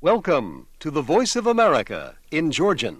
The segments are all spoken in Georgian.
Welcome to the Voice of America in Georgian.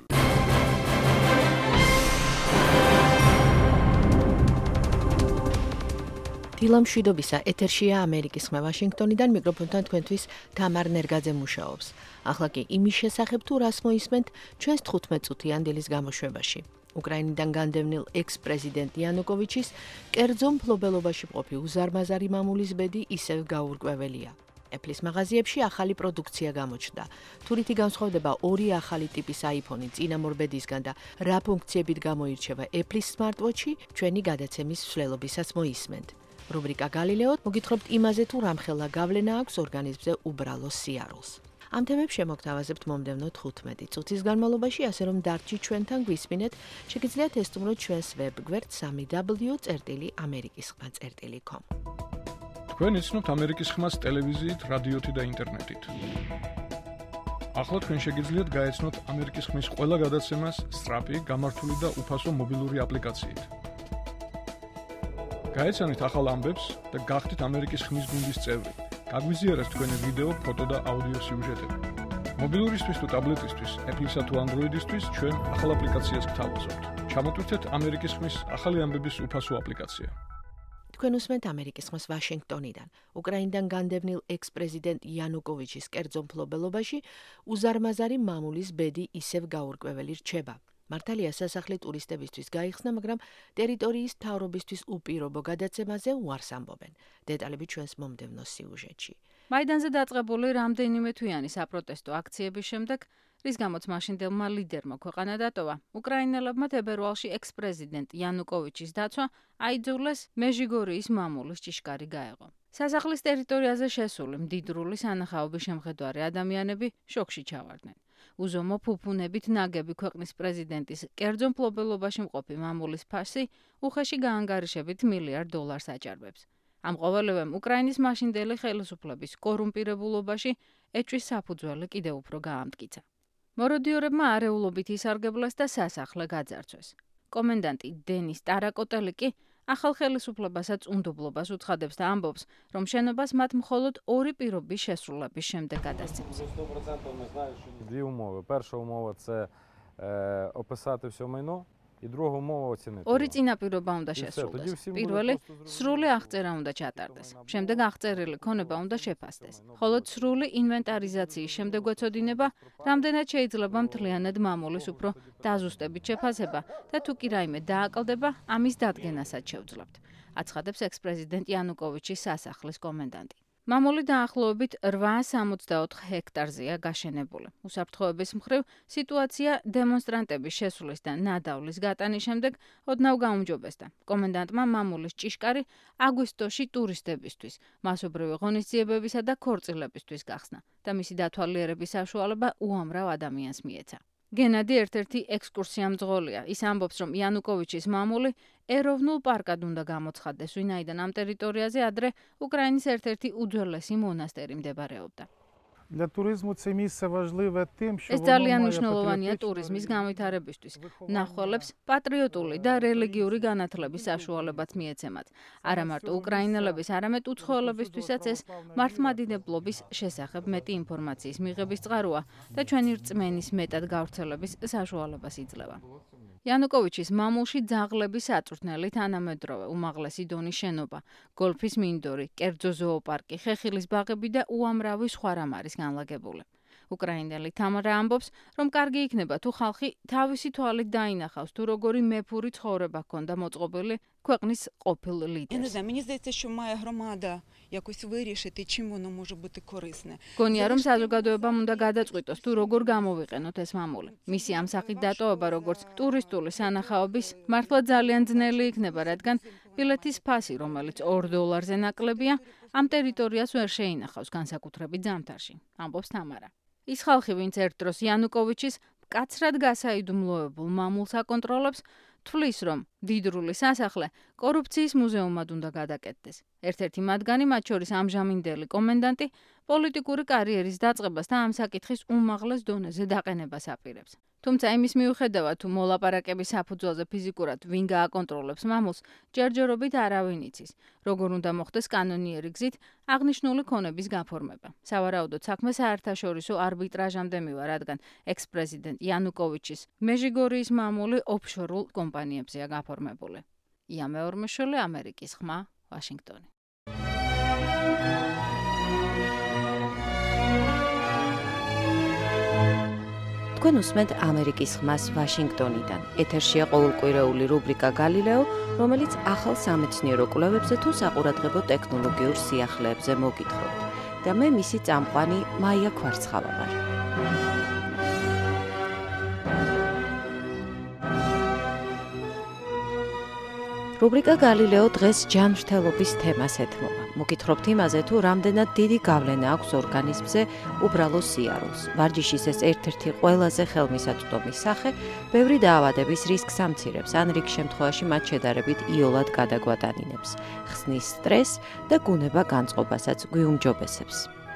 დილამ შვიდობისა ეთერშია ამერიკის ხმა ვაშინგტონიდან მიკროფონთან თქვენთვის თამარ ნერგაძე მუშაობს. ახლა კი იმის შესახებ თუ რას მოისმენთ ჩვენს 15 წუთიან დილის გამოშვებაში. უკრაინიდან განდევნილ ექს-პრეზიდენტ იანუკოვიჩის კერძო მფლობელობაში მყოფი უზარმაზარი მამულის ბედი ისევ გაურკვეველია. Apple's მაღაზიებში ახალი პროდუქცია გამოჩნდა. თურითი განსხვავდება ორი ახალი ტიპის iPhone-ი წინამორ ბედისგან და რა ფუნქციებით გამოირჩევა Apple's smartwatch-ი ჩვენი გადაცემის მსვლელობისას მოისმენთ. რუბრიკა გალილეო მოგითხრობთ იმაზე თუ რამხელა გავლენა აქვს ორგანიზმზე უბრალო სიარულს. ამ თემებს შემოგთავაზებთ მომდევნო 15 წუთის განმავლობაში, ასე რომ დარჩი ჩვენთან გვისმინეთ, შეგიძლიათ ესტუმროთ ჩვენს ვებგვერდ www.amerikiskhma.com. თქვენ იცნობთ ამერიკის ხმას ტელევიზიით, რადიოთი და ინტერნეტით. ახლა თქვენ შეგიძლიათ გაეცნოთ ამერიკის ხმის ყველა გადაცემას სწრაფი, გამართული და უფასო მობილური აპლიკაციით. გაეცანით ახალ ამბებს და გახდით ამერიკის ხმის გუნდის წევრი. გაგვიზიარეთ თქვენი ვიდეო, ფოტო და აუდიო სიუჟეტები. მობილურისთვის თუ ტაბლეტისთვის, Apple-ისა თუ Android-ისთვის ჩვენ ახალ აპლიკაციას გთავაზობთ. ჩამოტვირთეთ ამერიკის ხმის ახალი ამბების უფასო აპლიკაცია. თქვენ უსმენთ ამერიკის ხმას ვაშინგტონიდან. უკრაინიდან განდევნილ ექს-პრეზიდენტ იანუკოვიჩის კერძო მფლობელობაში უზარმაზარი მამულის ბედი ისევ გაურკვეველი რჩება. მართალია სასახლე ტურისტებისთვის გაიხსნა, მაგრამ ტერიტორიის მთავრობისთვის უპირობო გადაცემაზე უარს ამბობენ. დეტალები ჩვენს მომდევნო სიუჟეტში. მაიდანზე დაწყებული რამდენიმე თვიანი საპროტესტო აქციების შემდეგ, რის გამოც მაშინდელმა ლიდერმა ქვეყანა დატოვა, უკრაინელებმა თებერვალში ექს-პრეზიდენტ იანუკოვიჩის დაცვა აიძულეს მეჟიგორიის მამულის ჭიშკარი გაეღო. სასახლის ტერიტორიაზე შესული მდიდრული სანახაობის შემხედვარი ადამიანები შოკში ჩავარდნენ. უზომო ფუფუნებით ნაგები ქვეყნის პრეზიდენტის კერძო მფლობელობაში მყოფი მამულის ფასი უხეში გაანგარიშებით $1 მილიარდ აჭარბებს. ამ ყოველივემ უკრაინის მაშინდელი ხელისუფლების კორუმპირებულობაში ეჭვის საფუძველი კიდევ უფრო გაამტკიცა. მოროდიორებმა არეულობით ისარგებლეს და სასახლე გაძარცვეს. კომენდანტი დენის ტარაკოტელი კი ახალ ხელისუფლებასაც უნდობლობას უცხადებს და ამბობს, რომ შენობას მათ მხოლოდ ორი პირობის შესრულების შემდეგ გადასცემს. Дві умови. Перша умова – це описати все майно, і друга умова – оцінити. ორი წინაპირობა უნდა შესრულდეს. პირველი, სრული აღწერა უნდა ჩატარდეს. შემდეგ აღწერილი ქონება უნდა შეფასდეს. ხოლო სრული ინვენტარიზაციის შემდეგ ეწოდინება, რამდენად შეიძლება მთლიანად მამულის უფრო დაზუსტებით შეფასება და თუ კი რაიმე დააკლდება, ამის დადგენასაც შევძლებთ. აცხადებს ექს-პრეზიდენტ იანუკოვიჩის სასახლის კომენდანტი. მამული დაახლოებით 864 ჰექტარზეა გაშენებული. უსაფრთხოების მხრივ სიტუაცია დემონსტრანტების შესulis და ნადავლის გატანის შემდეგ ოდნავ გაუმჯობესდა. კომენდანტმა მამულის ჭიშკარი აგვისტოში ტურისტებისთვის, მასობრივი ღონისძიებებისა და ქორწილებისთვის გახსნა და მისი დათვალიერების საშუალება უამრავ ადამიანს მიეცა. გენადი ერთ-ერთი ექსკურსიამძღოლია. ის ამბობს, რომ იანუკოვიჩის მამული ეროვნულ პარკად უნდა გამოცხადდეს, ვინაიდან ამ ტერიტორიაზე ადრე უკრაინის ერთ-ერთი უძველესი მონასტერი მდებარეობდა. Для туризму це місце важливе тим, що ეს ძალიან მნიშვნელოვანია ტურიზმის განვითარებისთვის. მნახველებს პატრიოტული და რელიგიური განათლების საშუალებაც მიეცემათ. არა მარტო უკრაინელების, არამედ უცხოელებისთვისაც ეს მართლმადიდებლობის შესახებ მეტი ინფორმაციის მიღების წყაროა და ჩვენი რწმენის მეტად გავრცელების საშუალებას იძლევა. იანუკოვიჩის მამულში ძაღლების აწვრთნელი თანამედროვე უმაღლესი დონის შენობა, გოლფის მინდორი, კერძო ზოოპარკი, ხეხილის ბაღები და უამრავი სხვა რამ არის განლაგებული. უკრაინელი თამარა ამბობს, რომ კარგი იქნება თუ ხალხი თავისი თვალით დაინახავს, თუ როგორი მეფური ცხოვრება ჰქონდა მოწყობილი ქვეყნის ყოფილ ლიდერს. Мені здається, що має громада якось вирішити, чим воно може бути корисне. გონია, რომ საზოგადოებამ უნდა გადაწყვიტოს, თუ როგორ გამოვიყენოთ ეს მამული. მისი ამ სახით დატოვება, როგორც ტურისტული სანახაობის, მართლა ძალიან ძნელი იქნება, რადგან ბილეთის ფასი, რომელიც $2 ნაკლებია, ამ ტერიტორიას ვერ შეინახავს განსაკუთრებით ზამთარში, ამბობს თამარა. ის ხალხი, ვინც ერთ დროს იანუკოვიჩის მკაცრად გასაიდუმლოებულ მამულს აკონტროლებს, თვლის, რომ დიდრული სასახლე კორუფციის მუზეუმად უნდა გადაკეთდეს. ერთ-ერთი მათგანი, მათ შორის ამჟამინდელი კომენდანტი, პოლიტიკური კარიერის დაწყებას და ამ საკითხის უმაღლეს დონეზე დაყენებას აპირებს. თუმცა იმის მიუხედავად, თუ მოლაპარაკების საფუძველზე ფიზიკურად ვინ გააკონტროლებს მამულს, ჯერჯერობით არავინ იცის, როგორ უნდა მოხდეს კანონიერი გზით აღნიშნული ქონების გაფორმება. სავარაუდოდ საქმე საერთაშორისო არბიტრაჟამდე მივა, რადგან ექს-პრეზიდენტ იანუკოვიჩის მეჟიგორიის მამული ოფშორულ კომპანიებზეა გაფორმებული. ია მეორმეშოლე, ამერიკის ხმა, ვაშინგტონი. თქვენ უსმენთ ამერიკის ხმას ვაშინგტონიდან. ეთერშია ყოველკვირეული რუბრიკა გალილეო, რომელიც ახალ სამეცნიერო კვლევებზე თუ საყურადღებო ტექნოლოგიურ სიახლეებზე მოგითხრობთ. და მე მისი წამყვანი მაია ქვარცხავა ვარ. რუბრიკა გალილეო დღეს ჯანმრთელობის თემას ეთმობა. მოგითხრობთ იმაზე, თუ რამდენად დიდი გავლენა აქვს ორგანიზმზე უბრალო სიარულს. ვარჯიშის ეს ერთ-ერთი ყველაზე ხელმისაწვდომი სახე, ბევრი დაავადების რისკს ამცირებს, ან რიგ შემთხვევაში მათ შედარებით იოლად გადაგვატანინებს, ხსნის სტრესს და გუნება-განწყობასაც გვიუმჯობესებს.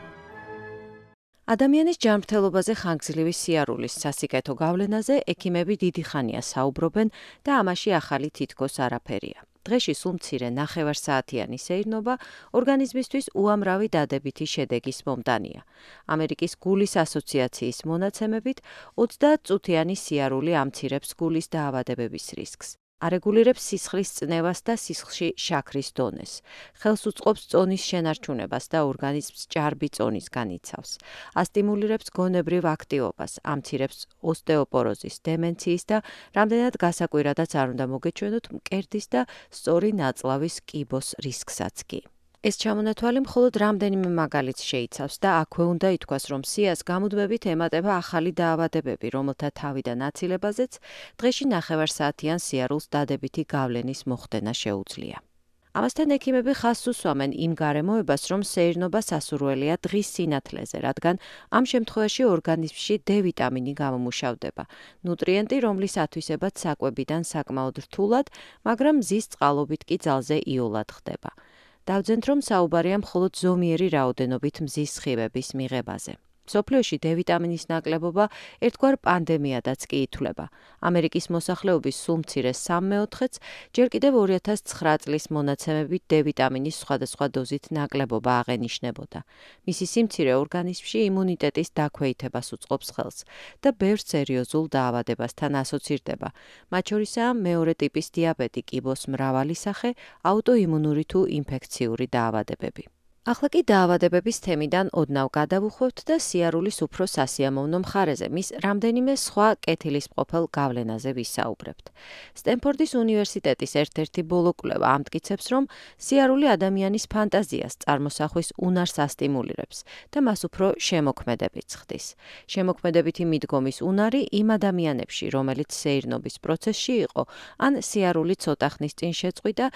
ადამიანის ჯანმრთელობაზე ხანგრძლივი სიარულის სასიკეთო გავლენაზე ექიმები დიდი ხანია საუბრობენ და ამაში ახალი თითქოს არაფერია. დღეში სულ მცირე ნახევარსაათიანი სეირნობა ორგანიზმისთვის უამრავი დადებითი შედეგის მომდანია. ამერიკის გულის ასოციაციის მონაცემებით 30 წუთიანი სიარული ამცირებს გულის დაავადებების რისკს. არეგულირებს სისხლის წნევას და სისხლში შაქრის დონეს. ხელს უწყობს წონის შენარჩუნებას და ორგანიზმს ჭარბი წონისგან იცავს. ასტიმულირებს გონებრივ აქტივობას, ამცირებს ოსტეოპოროზის, დემენციის და რამდენად გასაკვირადაც არ უნდა მოგეჩვენოთ მკერდის და სწორი ნაწლავის კიბოს რისკსაც კი. ეს ჩამონათვალი მხოლოდ რამდენიმე მაგალითს შეიცავს და აქვე უნდა ითქვას, რომ სიას გამუდმებით ემატება ახალი დაავადებები, რომელთა თავიდან აცილებაზეც დღეში ნახევარსაათიან სიარულს დადებითი გავლენის მოხდენა შეუძლია. ამასთან ექიმები ხაზს უსვამენ იმ გარემოებას, რომ სეირნობა სასურველია დღის სინათლეზე, რადგან ამ შემთხვევაში ორგანიზმში D ვიტამინი გამომუშავდება, ნუტრიენტი, რომლის ათვისებაც საკვებიდან საკმაოდ რთულად, მაგრამ მზის წყალობით კი ძალზე იოლად ხდება. დავძენთ, რომ საუბარია მხოლოდ ზომიერი რაოდენობით მზის სხივების მიღებაზე. მსოფლიოში D ვიტამინის ნაკლებობა ერთგვარ პანდემიადაც კი ითვლება. ამერიკის მოსახლეობის სულ მცირე 3/4-ს ჯერ კიდევ 2009 წლის მონაცემებით D ვიტამინის სხვადასხვა დოზით ნაკლებობა აღენიშნებოდა. მისი სიმცირე ორგანიზმში იმუნიტეტის დაქვეითებას უწყობს ხელს და ბევრ სერიოზულ დაავადებასთან ასოცირდება. მათ შორისაა მეორე ტიპის დიაბეტი, კიბოს მრავალი სახე, აუტოიმუნური თუ ინფექციური დაავადებები. ახლა კი დაავადებების თემიდან ოდნავ გადავუხვევთ და სიარულის უფრო სასიამოვნო მხარეზე, მის რამდენიმე სხვა კეთილისმყოფელ გავლენაზე ვისაუბრებთ. სტენფორდის უნივერსიტეტის ერთ-ერთი ბოლო კვლევა ამტკიცებს, რომ სიარული ადამიანის ფანტაზიას, წარმოსახვის უნარს ასტიმულირებს და მას უფრო შემოქმედებიც ხდის. შემოქმედებითი მიდგომის უნარი იმ ადამიანებში, რომელიც სეირნობის პროცესში იყო, ან სიარული ცოტა ხნის წინ შეწყვიტა,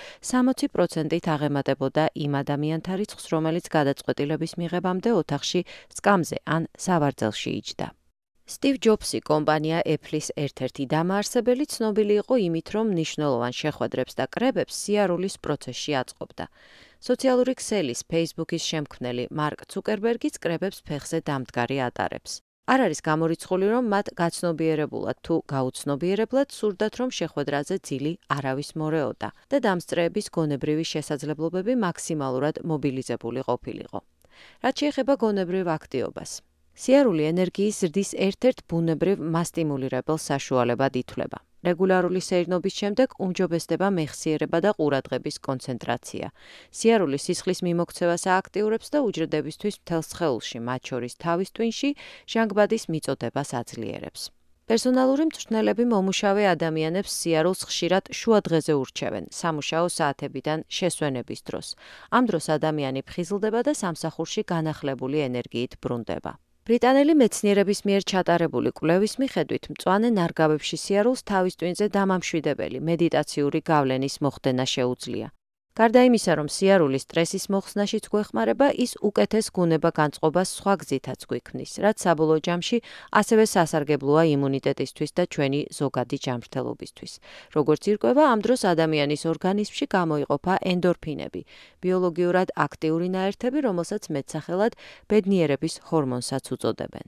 60%-ით აღემატებოდა იმ ადამიანთა რიცხვს, რომელიც გადაწყვეტილების მიღებამდე ოთახში სკამზე ან სავარძელში იჯდა. სტივ ჯობსი, კომპანია Apple-ის ერთ-ერთი დამაარსებელი, ცნობილი იყო იმით, რომ მნიშვნელოვან შეხვედრებს და კრებებს სიარულის პროცესში აწყობდა. სოციალური ქსელის Facebook-ის შემქმნელი მარკ ცუკერბერგიც კრებებს ფეხზე დამდგარი ატარებს. არ არის გამორიცხული, რომ მათ გაცნობიერებულად თუ გაუცნობიერებლად სურდათ, რომ შეხვედრაზე ძილი არავის მორეოდა და დამსწრეების გონებრივი შესაძლებლობები მაქსიმალურად მობილიზებული ყოფილიყო. რაც შეეხება გონებრივ აქტივობას. სიარული ენერგიის ზრდის ერთ-ერთ ბუნებრივ მასტიმულირებელ საშუალებად ითვლება. რეგულარული სეირნობის შემდეგ უმჯობესდება მეხსიერება და ყურადღების კონცენტრაცია. სიარული სისხლის მიმოქცევას ააქტიურებს და უჯრედებისთვის მთელ სხეულში, მათ შორის თავის ტვინში, ჟანგბადის მიწოდებას აძლიერებს. პერსონალური მწვრთნელები მომუშავე ადამიანებს სიარულს ხშირად შუადღეზე ურჩევენ, სამუშაო საათებიდან შესვენების დროს. ამ დროს ადამიანი ფხიზლდება და სამსახურში განახლებული ენერგიით ბრუნდება. ბრიტანელი მეცნიერების მიერ ჩატარებული კვლევის მიხედვით, მწვანე ნარგავებში სიარულს თავის ტვინზე დამამშვიდებელი მედიტაციური გავლენის მოხდენა შეუძლია. გარდა იმისა, რომ სიარული სტრესის მოხსნაშიც გვეხმარება, ის უკეთეს გუნება განწყობას სხვა გზითაც გვიქმნის, რაც საბოლოო ჯამში ასევე სასარგებლოა იმუნიტეტისთვის და ჩვენი ზოგადი ჯანმრთელობისთვის. როგორც ირკვევა, ამ დროს ადამიანის ორგანიზმში გამოიყოფა ენდორფინები, ბიოლოგიურად აქტიური ნაერთები, რომელსაც მეტსახელად ბედნიერების ჰორმონსაც უწოდებენ.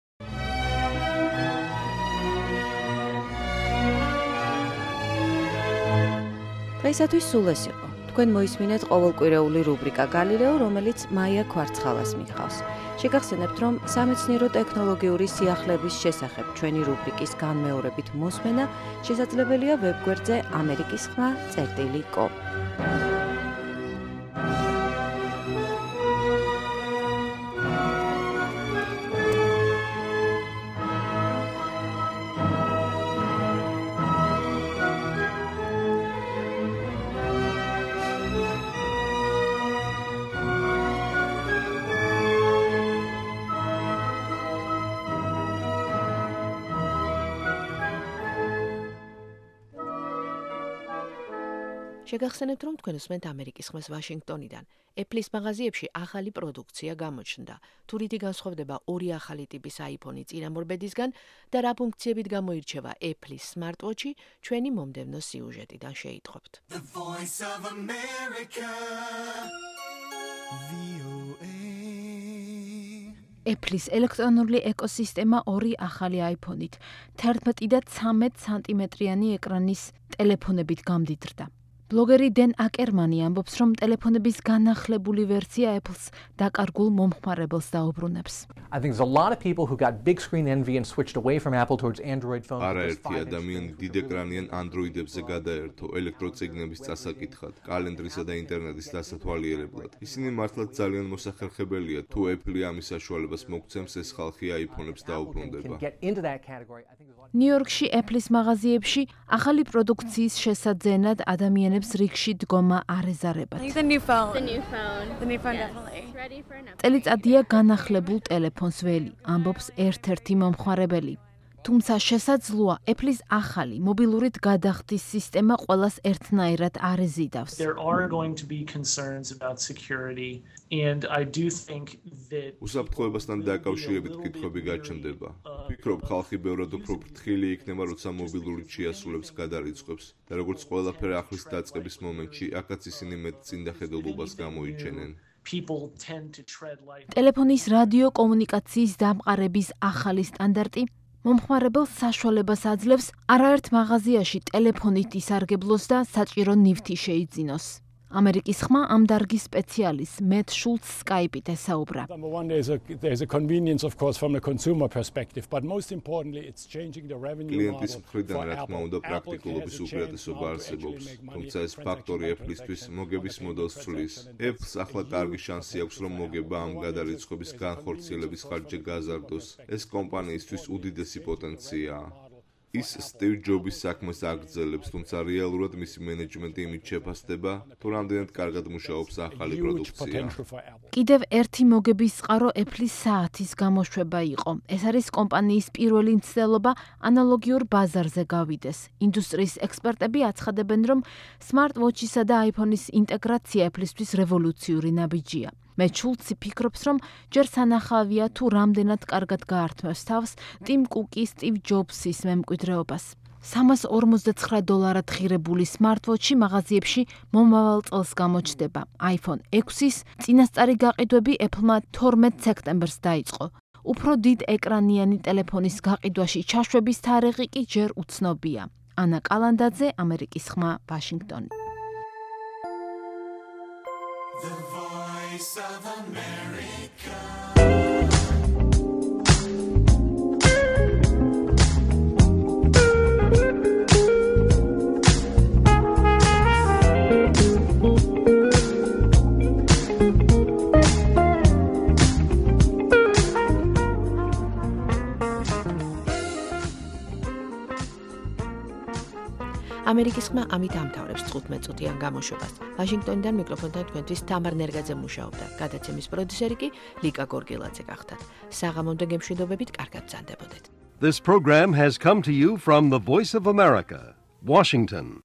დღეისათვის სულ ეს იყო. თქვენ მოისმინეთ ყოველკვირეული რუბრიკა გალილეო, რომელიც მაია ქვარცხალას მიხავს. შეგახსენებთ, რომ სამეცნიერო ტექნოლოგიური სიახლეების შესახებ ჩვენი რუბრიკის განმეორებით მოსმენა შესაძლებელია ვებგვერდზე amerikisxma.com. შეგახსენებთ, რომ თქვენ უსმენთ ამერიკის ხმას ვაშინგტონიდან. Apple-ის მაღაზიებში ახალი პროდუქცია გამოჩნდა. თუ რითი განსხვავდება ორი ახალი ტიპის iPhone-ი წინამორბედისგან და რა ფუნქციებით გამოირჩევა Apple-ის smartwatch-ი, ჩვენი მომდევნო სიუჟეტიდან შეიტყობთ. Apple-ის ელექტრონული ეკოსისტემა ორი ახალი iPhone-ით, 11 და 13 სანტიმეტრიანი ეკრანის ტელეფონებით გამდიდრდა. ბლოგერი დენ აკერმანი ამბობს, რომ ტელეფონების განახლებული ვერსია Apple-ს დაკარგულ მომხმარებელს დაუბრუნებს. I think there's a lot of people who got big screen envy and switched away from Apple towards Android phones. არაერთი ადამიანი დიდ ეკრანიან Android-ებზე გადაერთო ელექტროციგნების წასაკითხად, კალენდრისა და ინტერნეტის დასათვალიერებლად. ისინი მართლაც ძალიან მოსახერხებელია, თუ Apple ამის საშუალებას მოგცემს, ეს ხალხი iPhone-ებს დაუბრუნდება. ნიუ-იორკში Apple-ის მაღაზიებში ახალი პროდუქციის შესაძენად ადამიანებს რიგში დგომა არ ეზარებათ. წელიწადია განახლებულ ტელეფონს ველი, ამბობს ერთ-ერთი მომხმარებელი. თუმცა შესაძლოა Apple-ის ახალი მობილურით გადახდის სისტემა ყველას ერთნაირად არ ეზიდავს. უსაფრთხოებასთან დაკავშირებით კითხვები გაჩნდება. ვფიქრობ, ხალხი ბევრად უფრო ფრთხილი იქნება, როცა მობილურით შეასრულებს გადარიცხვებს და როგორც ყველაფერი ახლის დაწყების მომენტში, აქაც ისინი მეტ წინდახედულობას გამოიჩენენ. ტელეფონის რადიო კომუნიკაციის დამყარების ახალი სტანდარტი მომხმარებელს საშუალებას აძლევს არაერთ მაღაზიაში ტელეფონით ისარგებლოს და საჭირო ნივთი შეიძინოს. ამერიკის ხმა ამ დარგის სპეციალისტ მეტ შულცს Skype-ით ესაუბრა. კლიენტის მხრიდან რა თქმა უნდა პრაქტიკულობის უპირატესობა არსებობს, თუმცა ეს ფაქტორი Apple-ისთვის მოგების მოდელს ცვლის. Apple-ს ახლა კარგი შანსი აქვს, რომ მოგება ამ გადარიცხვების განხორციელების ხარჯზე გაზარდოს. ეს კომპანიისთვის უდიდესი პოტენციაა. ის სტივ ჯობის საქმეს აგრძელებს, თუმცა რეალურად მისი მენეჯმენტი იმით შეფასდება, თუ რამდენად კარგად მუშაობს ახალი პროდუქცია. კიდევ ერთი მოგების წყარო Apple-ის საათის გამოშვება იყო. ეს არის კომპანიის პირველი მცდელობა ანალოგიურ ბაზარზე გავიდეს. ინდუსტრიის ექსპერტები აცხადებენ, რომ smartwatch-ისა და iPhone-ის ინტეგრაცია Apple-ისთვის რევოლუციური ნაბიჯია. მეტ შულცი ფიქრობს, რომ ჯერ სანახავია თუ რამდენად კარგად გაართმევს თავს ტიმ კუკის, სტივ ჯობსის მემკვიდრეობას. $349 ღირებული smartwatch-ი მაღაზიებში მომავალ წელს გამოჩნდება. iPhone 6-ის წინასწარი გაყიდვები Apple-მა 12 სექტემბერს დაიწყო. უფრო დიდ ეკრანიანი ტელეფონის გაყიდვაში ჩაშვების თარიღი კი ჯერ უცნობია. ანა კალანდაძე, ამერიკის ხმა, ვაშინგტონი. The Voice of America. ამერიკის ხმა ამით ამთავრებს 15 წუთიან გამოშვებას. ვაშინგტონიდან მიკროფონთან თქვენთვის თამარ ნერგაძე მუშაობდა. გადაცემის პროდიუსერი კი ლიკა გორგილაძე გახდათ. საღამომდე გემშვიდობებით, კარგად ბრძანდებოდეთ. This program has come to you from the Voice of America, Washington.